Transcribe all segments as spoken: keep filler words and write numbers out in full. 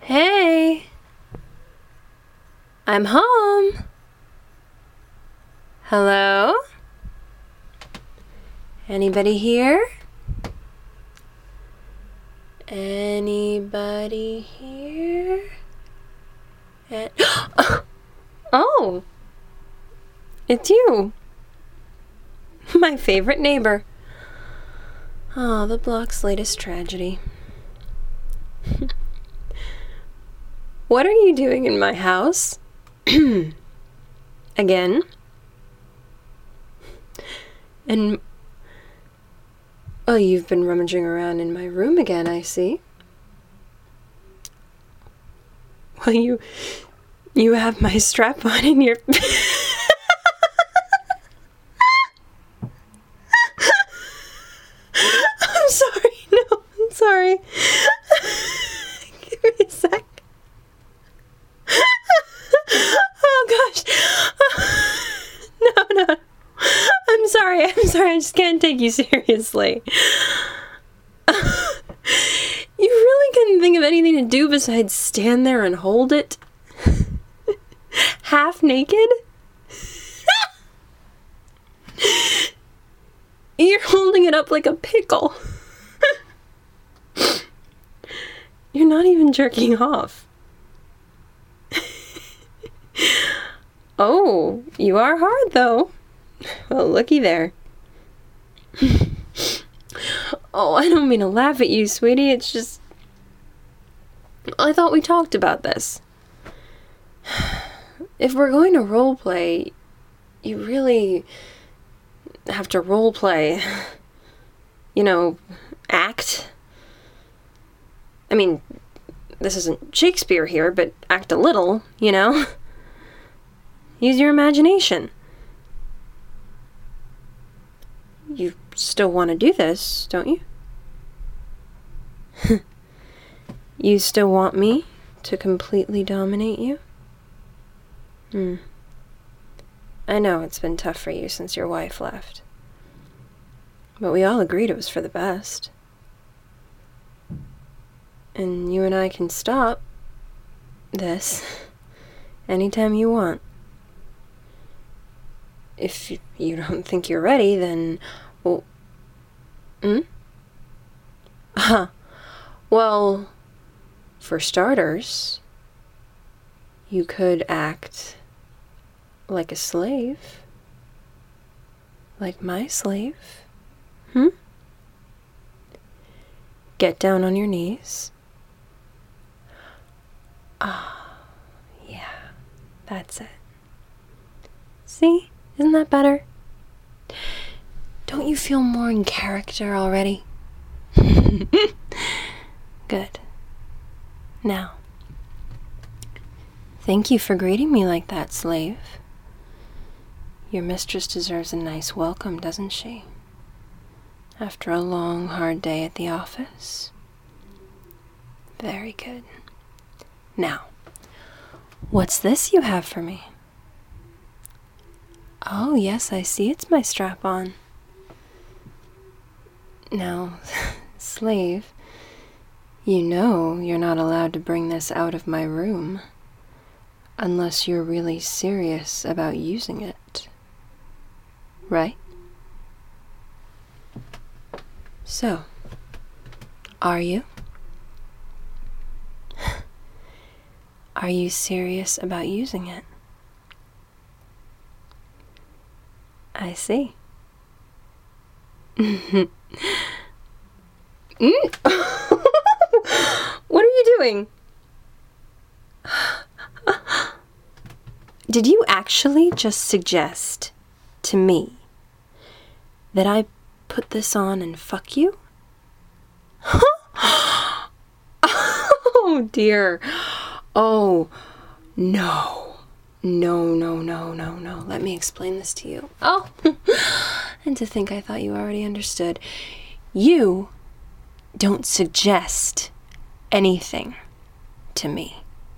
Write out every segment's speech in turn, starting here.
Hey, I'm home. Hello? Anybody here? Anybody here? And oh, it's you. My favorite neighbor. Oh, the block's latest tragedy. What are you doing in my house? Again? And, oh, you've been rummaging around in my room again, I see. Well, you, you have my strap on in your... I'm sorry, no, I'm sorry. Give me a sec. Oh gosh. No, no. I'm sorry, I'm sorry, I just can't take you seriously. You really couldn't think of anything to do besides stand there and hold it? Half naked? You're holding it up like a pickle. You're not even jerking off. Oh, you are hard though. Well, looky there. Oh, I don't mean to laugh at you, sweetie. It's just... I thought we talked about this. If we're going to role play, you really have to role play. You know, act. I mean, this isn't Shakespeare here, but act a little, you know? Use your imagination. You still want to do this, don't you? You still want me to completely dominate you? Hmm. I know it's been tough for you since your wife left. But we all agreed it was for the best. And you and I can stop this anytime you want. If you don't think you're ready, then... Well... Hmm? Huh. Well, for starters, you could act like a slave. Like my slave. Hmm? Get down on your knees. Ah, oh, yeah. That's it. See? Isn't that better? Don't you feel more in character already? Good. Now, thank you for greeting me like that, slave. Your mistress deserves a nice welcome, doesn't she? After a long, hard day at the office. Very good. Now, what's this you have for me? Oh, yes, I see it's my strap-on. Now, slave, you know you're not allowed to bring this out of my room unless you're really serious about using it. Right? So, are you? Are you serious about using it? I see. Mm. What are you doing? Did you actually just suggest to me that I put this on and fuck you? Oh dear. Oh no. No, no, no, no, no. Let me explain this to you. Oh, and to think I thought you already understood. You don't suggest anything to me.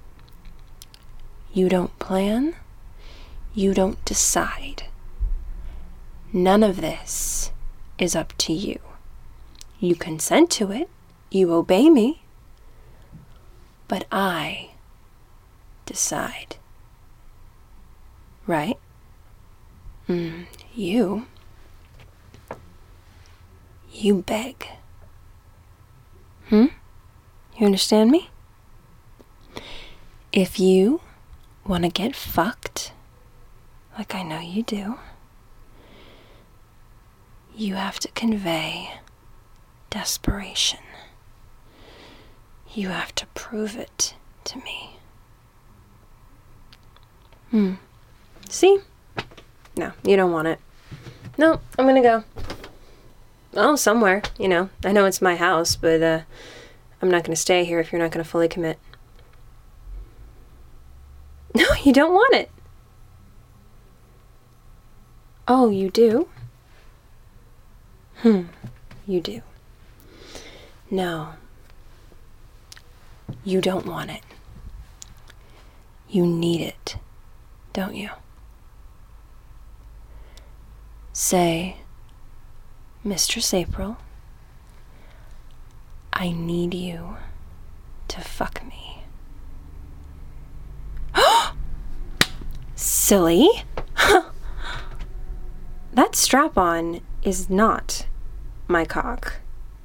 You don't plan. You don't decide. None of this is up to you. You consent to it. You obey me. But I decide. Right? Mm, you. You beg. Hmm? You understand me? If you want to get fucked, like I know you do, you have to convey desperation. You have to prove it to me. Hmm. See? No, you don't want it. No, I'm gonna go. Oh, somewhere, you know. I know it's my house, but uh, I'm not gonna stay here if you're not gonna fully commit. No, you don't want it. Oh, you do? Hmm, you do. No. You don't want it. You need it, don't you? Say, Mistress April, I need you to fuck me. Silly. That strap-on is not my cock.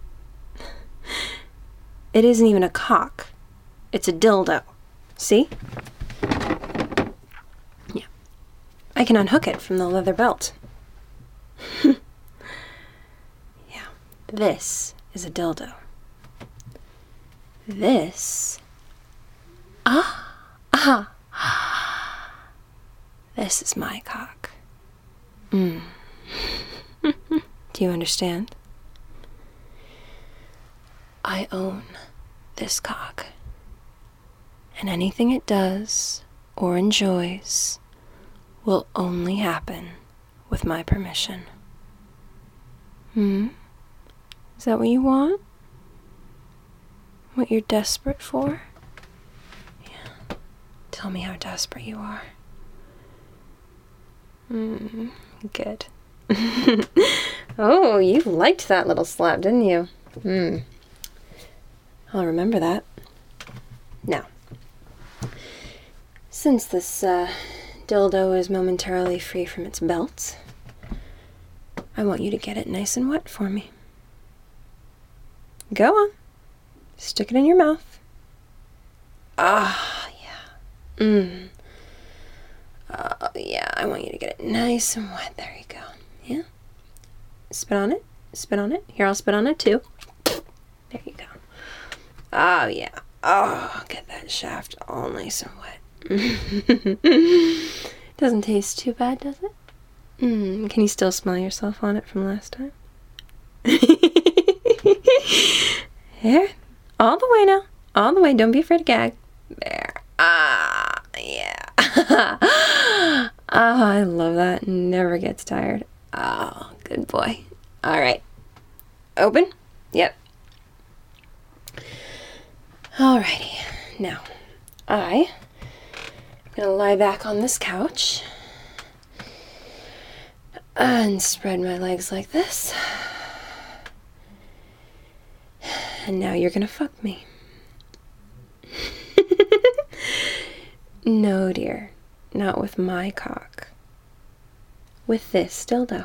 It isn't even a cock. It's a dildo. See? Yeah. I can unhook it from the leather belt. Yeah. This is a dildo. This... Ah! Ah! This is my cock. Mm. Do you understand? I own this cock. And anything it does or enjoys will only happen with my permission. Hmm? Is that what you want? What you're desperate for? Yeah. Tell me how desperate you are. Hmm. Good. Oh, you liked that little slap, didn't you? Hmm. I'll remember that. Now, since this uh, dildo is momentarily free from its belt, I want you to get it nice and wet for me. Go on. Stick it in your mouth. Ah, yeah. Mmm. Oh, yeah, I want you to get it nice and wet. There you go. Yeah? Spit on it. Spit on it. Here, I'll spit on it too. There you go. Oh, yeah. Oh, get that shaft all nice and wet. Doesn't taste too bad, does it? Mm, can you still smell yourself on it from last time? Here. All the way now. All the way. Don't be afraid to gag. There. Ah, yeah. Oh, I love that. Never gets tired. Oh, good boy. All right. Open? Yep. Alrighty. Now, I am going to lie back on this couch and spread my legs like this. And now you're going to fuck me. No, dear. Not with my cock. With this dildo.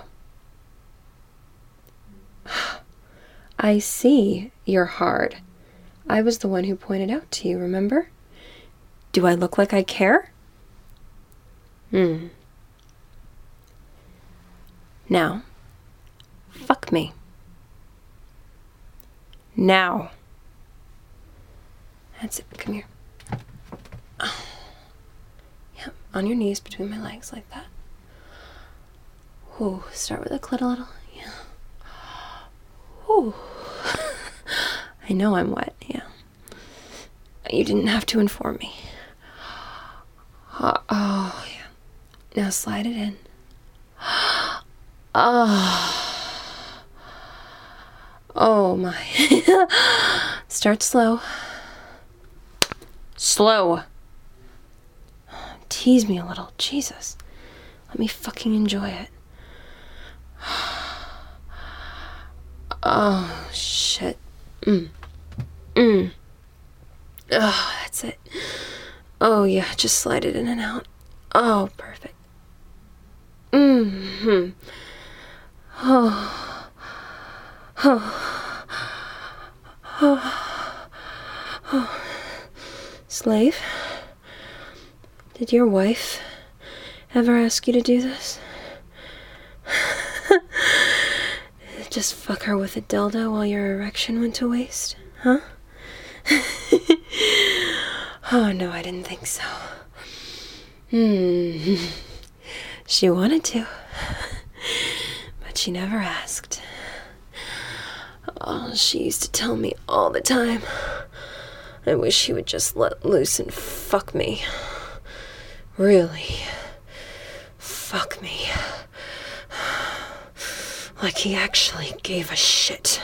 I see you're hard. I was the one who pointed out to you, remember? Do I look like I care? Hmm. Now, fuck me. Now. That's it. Come here. Oh. Yep, on your knees between my legs like that. Ooh, start with the clit a little. Yeah. Ooh. I know I'm wet, yeah. You didn't have to inform me. Oh, oh yeah. Now slide it in. Oh. Oh my. Start slow. Slow. Tease me a little. Jesus. Let me fucking enjoy it. Oh, shit. Mm. Mm. Oh, that's it. Oh, yeah, just slide it in and out. Oh, perfect. Mm-hmm. Oh. Oh. Oh. Oh. Slave, did your wife ever ask you to do this? Just fuck her with a dildo while your erection went to waste? Huh? Oh, no, I didn't think so. Hmm. She wanted to, but she never asked. Oh, she used to tell me all the time. I wish he would just let loose and fuck me. Really. Fuck me. Like he actually gave a shit.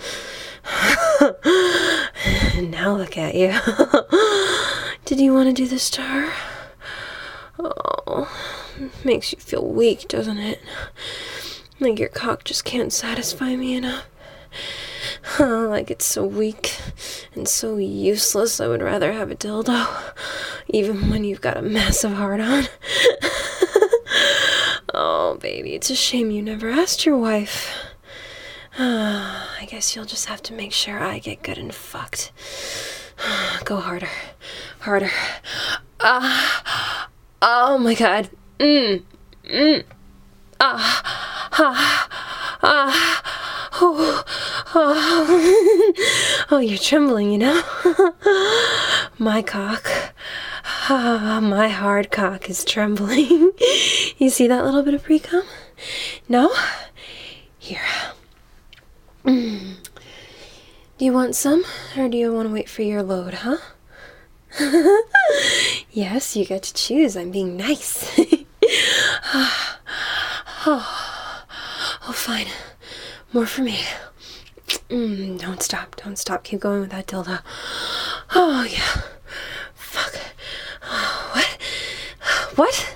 And now look at you. Did you want to do this to her? Oh, makes you feel weak, doesn't it? Like your cock just can't satisfy me enough. Like it's so weak and so useless, I would rather have a dildo, even when you've got a massive hard-on. Oh, baby, it's a shame you never asked your wife. Uh, I guess you'll just have to make sure I get good and fucked. Go harder. Harder. Ah. Oh my god. Mm. Mm. Ah. Ah. Ah. Oh. Oh. Oh, you're trembling, you know? My cock. Ah, my hard cock is trembling. You see that little bit of pre-cum? No? Here. Mm. Do you want some, or do you want to wait for your load, huh? Yes, you get to choose. I'm being nice. Oh. Oh, fine. More for me. Mm, don't stop, don't stop. Keep going with that dildo. Oh, yeah. Fuck. What? What?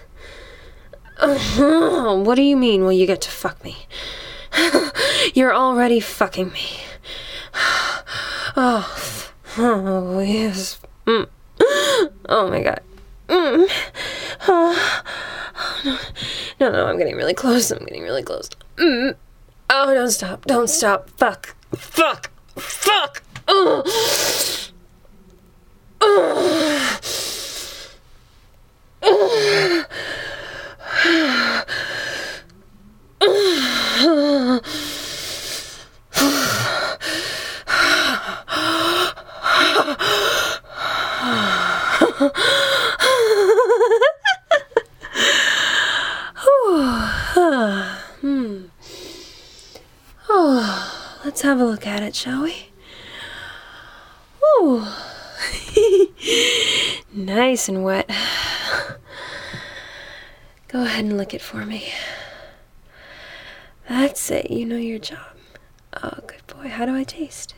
Uh, what do you mean, well, you get to fuck me? You're already fucking me. Oh, oh yes. Mm. Oh my god. Mm. Oh, no. no, no, I'm getting really close. I'm getting really close. Mm. Oh, don't stop. Don't stop. Fuck. Fuck. Fuck. Oh. Oh. Oh. hmm. Oh, let's have a look at it, shall we? Ooh. Nice and wet. Go ahead and lick it for me. That's it. You know your job. Oh, good boy. How do I taste?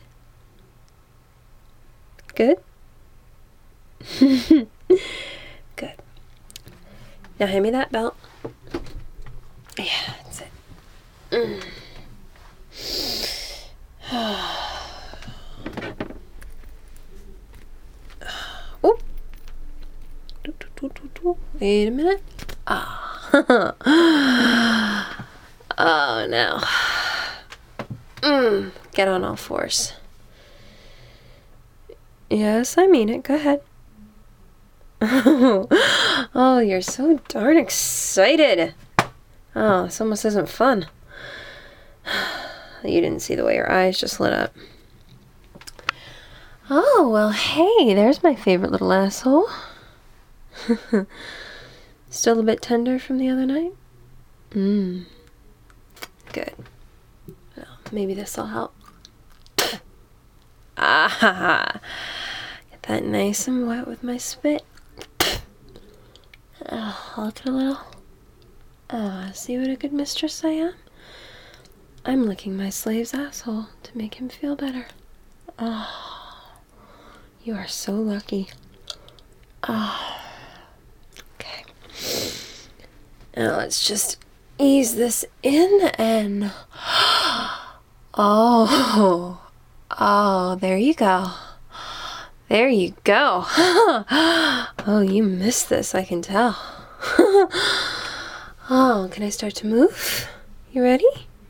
Good? Good. Now hand me that belt. Yeah, that's it. Mm. Oh. Wait a minute. Ah. Oh, no. Mm. Get on all fours. Yes, I mean it. Go ahead. Oh, you're so darn excited. Oh, this almost isn't fun. You didn't see the way your eyes just lit up. Oh, well, hey, there's my favorite little asshole. Still a bit tender from the other night? Mmm. Good. Well, maybe this'll help. Ah, get that nice and wet with my spit. Oh, look at a little. Ah, see what a good mistress I am? I'm licking my slave's asshole to make him feel better. Oh, you are so lucky. Oh, okay. Now let's just ease this in and... Oh, oh, there you go. There you go. Oh, you missed this, I can tell. Oh, can I start to move? You ready?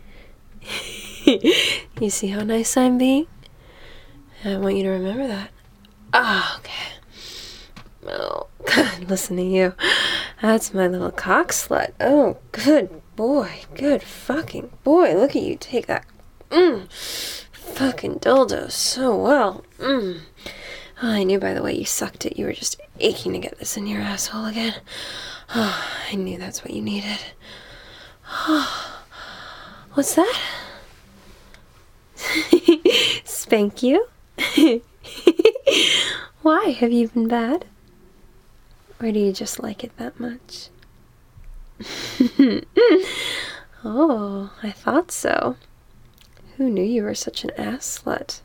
You see how nice I'm being? I want you to remember that. Ah, oh, okay. Oh, good. Listen to you. That's my little cock slut. Oh, good boy. Good fucking boy. Look at you take that mm, fucking dildo so well. Mm. Oh, I knew by the way you sucked it, you were just aching to get this in your asshole again. Oh, I knew that's what you needed. Oh, what's that? Spank you? Why? Have you been bad? Or do you just like it that much? Oh, I thought so. Who knew you were such an ass slut?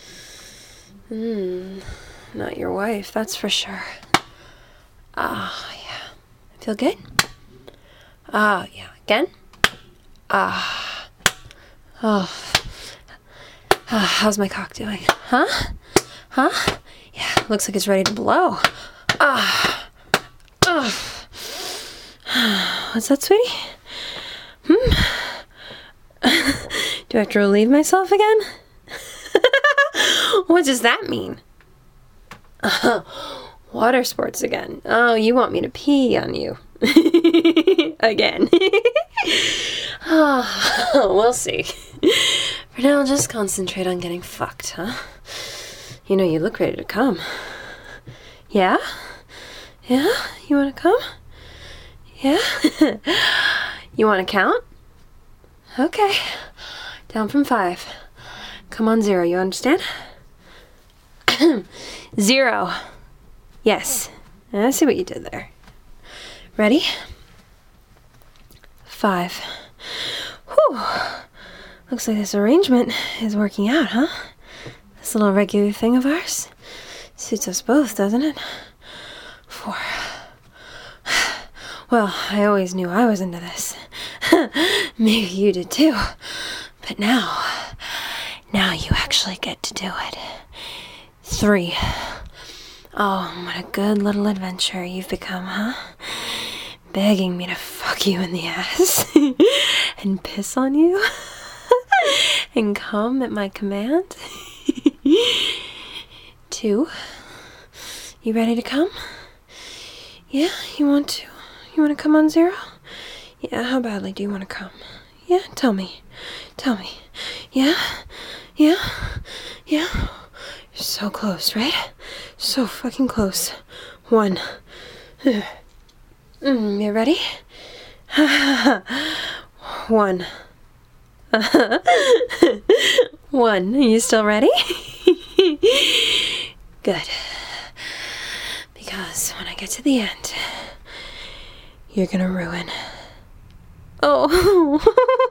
Hmm, not your wife, that's for sure. Ah, yeah. Feel good? Ah, yeah. Again? Ah. Oh. Ah, how's my cock doing? Huh? Huh? Yeah, looks like it's ready to blow. Ah. Oh. What's that, sweetie? Hmm? Do I have to relieve myself again? What does that mean? Uh, water sports again. Oh, you want me to pee on you. Again. Oh, we'll see. For now, just concentrate on getting fucked, huh? You know, you look ready to come. Yeah? Yeah? You want to come? Yeah? You want to count? Okay. Down from five. Come on, zero. You understand? Zero. Yes. I see what you did there. Ready? Five. Whew. Looks like this arrangement is working out, huh? This little regular thing of ours suits us both, doesn't it? Four. Well, I always knew I was into this. Maybe you did too. But now, now you actually get to do it. Three. Oh, what a good little adventurer you've become, huh? Begging me to fuck you in the ass and piss on you and come at my command. Two. You ready to come? Yeah, you want to? You want to come on zero? Yeah, how badly do you want to come? Yeah, tell me. Tell me. Yeah? Yeah? Yeah? You're so close, right? So fucking close. One. Mm, you ready? One. One. Are you still ready? Good. Because when I get to the end, you're gonna ruin. Oh.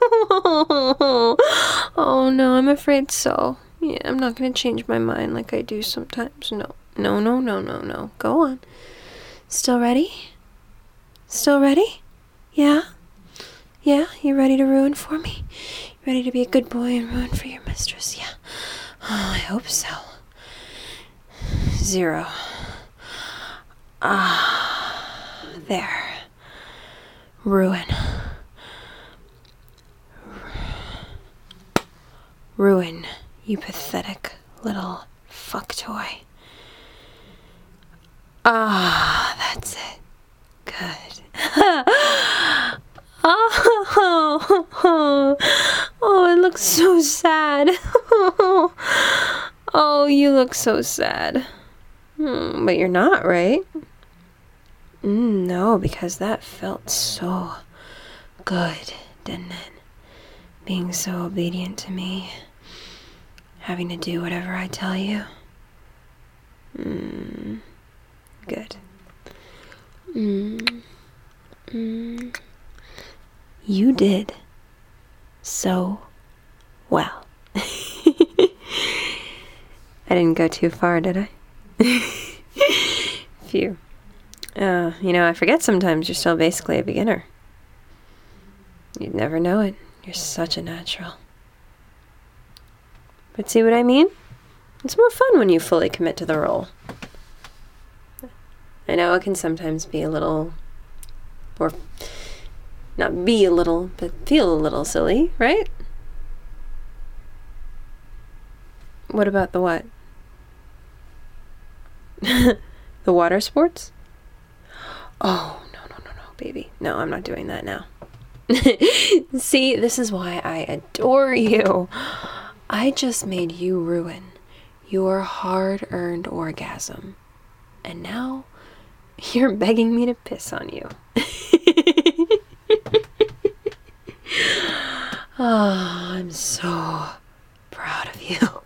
Oh no, I'm afraid so. Yeah, I'm not gonna change my mind like I do sometimes. No. No, no, no, no, no. Go on. Still ready? Still ready? Yeah? Yeah? You ready to ruin for me? You ready to be a good boy and ruin for your mistress? Yeah. Oh, I hope so. Zero. Ah. There. Ruin. Ruin, you pathetic little fuck toy. Ah, that's it. Good. Oh, oh, oh, it looks so sad. Oh, you look so sad. Hmm, but you're not, right? Mm, no, because that felt so good, didn't it? Being so obedient to me. Having to do whatever I tell you. Mm, good. Mm, mm. You did so well. I didn't go too far, did I? Phew. Uh, you know, I forget sometimes you're still basically a beginner. You'd never know it. You're such a natural. But see what I mean? It's more fun when you fully commit to the role. I know it can sometimes be a little, or not be a little, but feel a little silly, right? What about the what? The water sports? Oh, no, no, no, no, baby. No, I'm not doing that now. See, this is why I adore you. I just made you ruin your hard-earned orgasm. And now you're begging me to piss on you. Oh, I'm so proud of you.